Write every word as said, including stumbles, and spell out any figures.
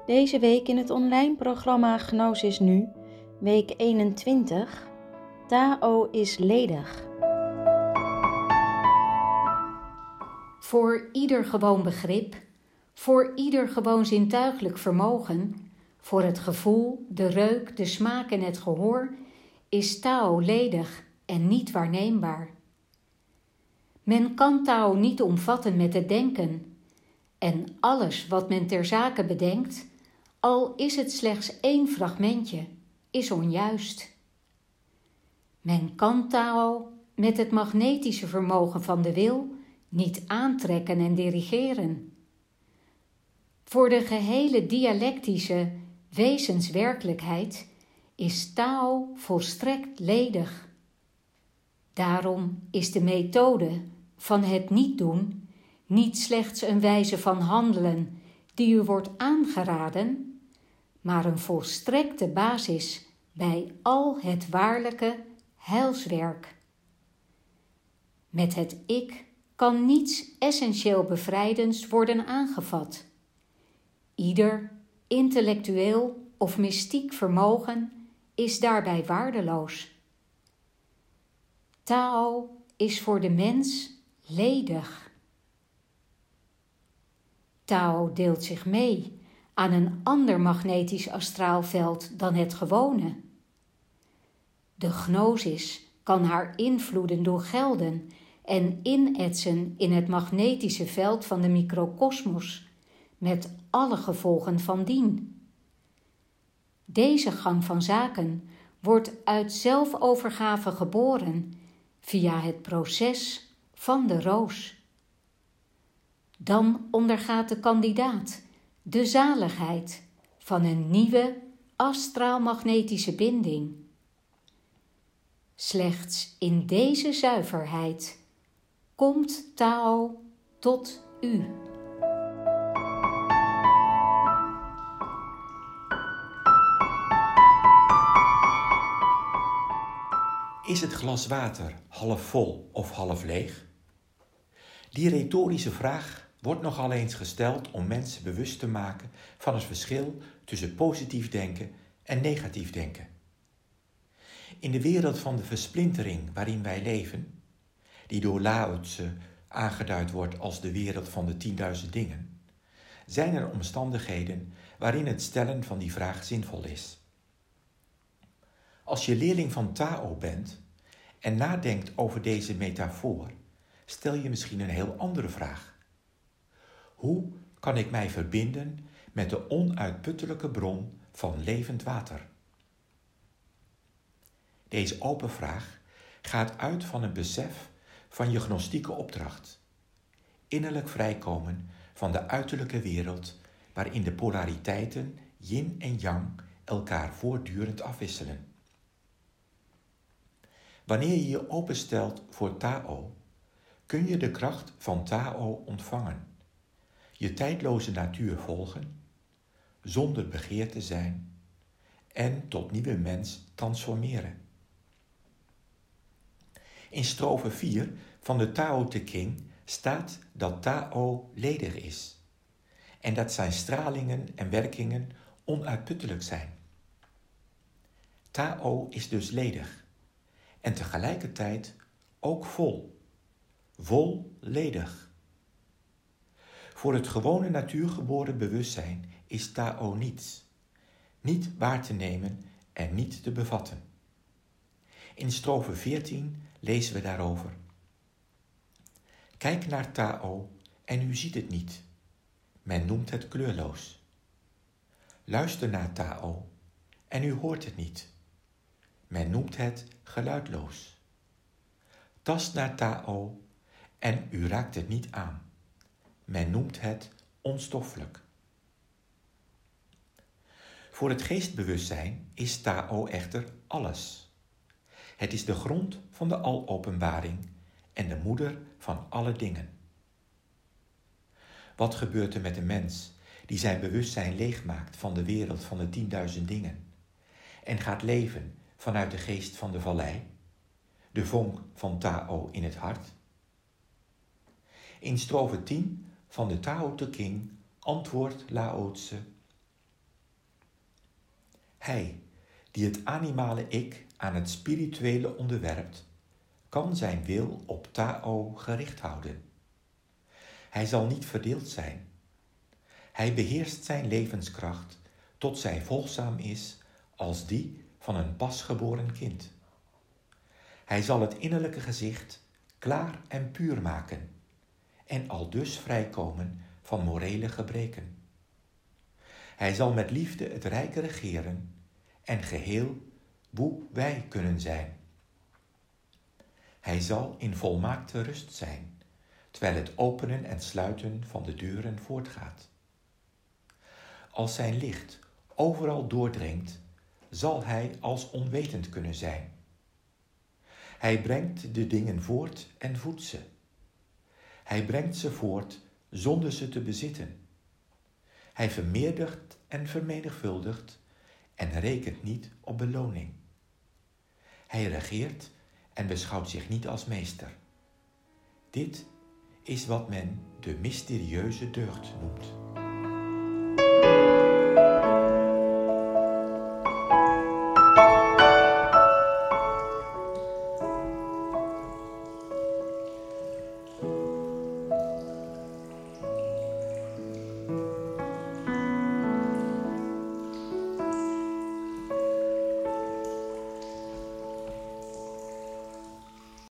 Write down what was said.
Deze week in het online programma Gnosis Nu, week eenentwintig, Tao is ledig. Voor ieder gewoon begrip, voor ieder gewoon zintuigelijk vermogen, voor het gevoel, de reuk, de smaak en het gehoor, is Tao ledig en niet waarneembaar. Men kan Tao niet omvatten met het denken, en alles wat men ter zake bedenkt, al is het slechts één fragmentje, is onjuist. Men kan Tao met het magnetische vermogen van de wil niet aantrekken en dirigeren. Voor de gehele dialectische wezenswerkelijkheid is Tao volstrekt ledig. Daarom is de methode van het niet doen niet slechts een wijze van handelen die u wordt aangeraden, maar een volstrekte basis bij al het waarlijke heilswerk. Met het ik kan niets essentieel bevrijdends worden aangevat. Ieder intellectueel of mystiek vermogen is daarbij waardeloos. Tao is voor de mens ledig. Tao deelt zich mee aan een ander magnetisch astraal veld dan het gewone. De gnosis kan haar invloeden doorgelden en inetsen in het magnetische veld van de microkosmos, met alle gevolgen van dien. Deze gang van zaken wordt uit zelfovergave geboren via het proces van de roos. Dan ondergaat de kandidaat de zaligheid van een nieuwe astraal-magnetische binding. Slechts in deze zuiverheid komt Tao tot u. Is het glas water half vol of half leeg? Die retorische vraag wordt nogal eens gesteld om mensen bewust te maken van het verschil tussen positief denken en negatief denken. In de wereld van de versplintering waarin wij leven, die door Lao Tse aangeduid wordt als de wereld van de tienduizend dingen, zijn er omstandigheden waarin het stellen van die vraag zinvol is. Als je leerling van Tao bent en nadenkt over deze metafoor, stel je misschien een heel andere vraag. Hoe kan ik mij verbinden met de onuitputtelijke bron van levend water? Deze open vraag gaat uit van een besef van je gnostieke opdracht. Innerlijk vrijkomen van de uiterlijke wereld waarin de polariteiten yin en yang elkaar voortdurend afwisselen. Wanneer je je openstelt voor Tao, kun je de kracht van Tao ontvangen, je tijdloze natuur volgen, zonder begeerte zijn en tot nieuwe mens transformeren. In strofe vier van de Tao Te Ching staat dat Tao ledig is en dat zijn stralingen en werkingen onuitputtelijk zijn. Tao is dus ledig en tegelijkertijd ook vol, volledig. Voor het gewone natuurgeboren bewustzijn is Tao niets, niet waar te nemen en niet te bevatten. In strofe veertien lezen we daarover. Kijk naar Tao en u ziet het niet. Men noemt het kleurloos. Luister naar Tao en u hoort het niet. Men noemt het geluidloos. Tast naar Tao en u raakt het niet aan. Men noemt het onstoffelijk. Voor het geestbewustzijn is Tao echter alles. Het is de grond van de alopenbaring en de moeder van alle dingen. Wat gebeurt er met een mens die zijn bewustzijn leegmaakt van de wereld van de tienduizend dingen en gaat leven vanuit de geest van de vallei, de vonk van Tao in het hart? In strofe tien van de Tao Te Ching antwoordt Lao Tse: Hij, die het animale ik aan het spirituele onderwerpt, kan zijn wil op Tao gericht houden. Hij zal niet verdeeld zijn. Hij beheerst zijn levenskracht tot zij volgzaam is als die van een pasgeboren kind. Hij zal het innerlijke gezicht klaar en puur maken en aldus vrijkomen van morele gebreken. Hij zal met liefde het rijk regeren en geheel hoe wij kunnen zijn. Hij zal in volmaakte rust zijn, terwijl het openen en sluiten van de deuren voortgaat. Als zijn licht overal doordringt, zal hij als onwetend kunnen zijn. Hij brengt de dingen voort en voedt ze. Hij brengt ze voort zonder ze te bezitten. Hij vermeerdert en vermenigvuldigt en rekent niet op beloning. Hij regeert en beschouwt zich niet als meester. Dit is wat men de mysterieuze deugd noemt.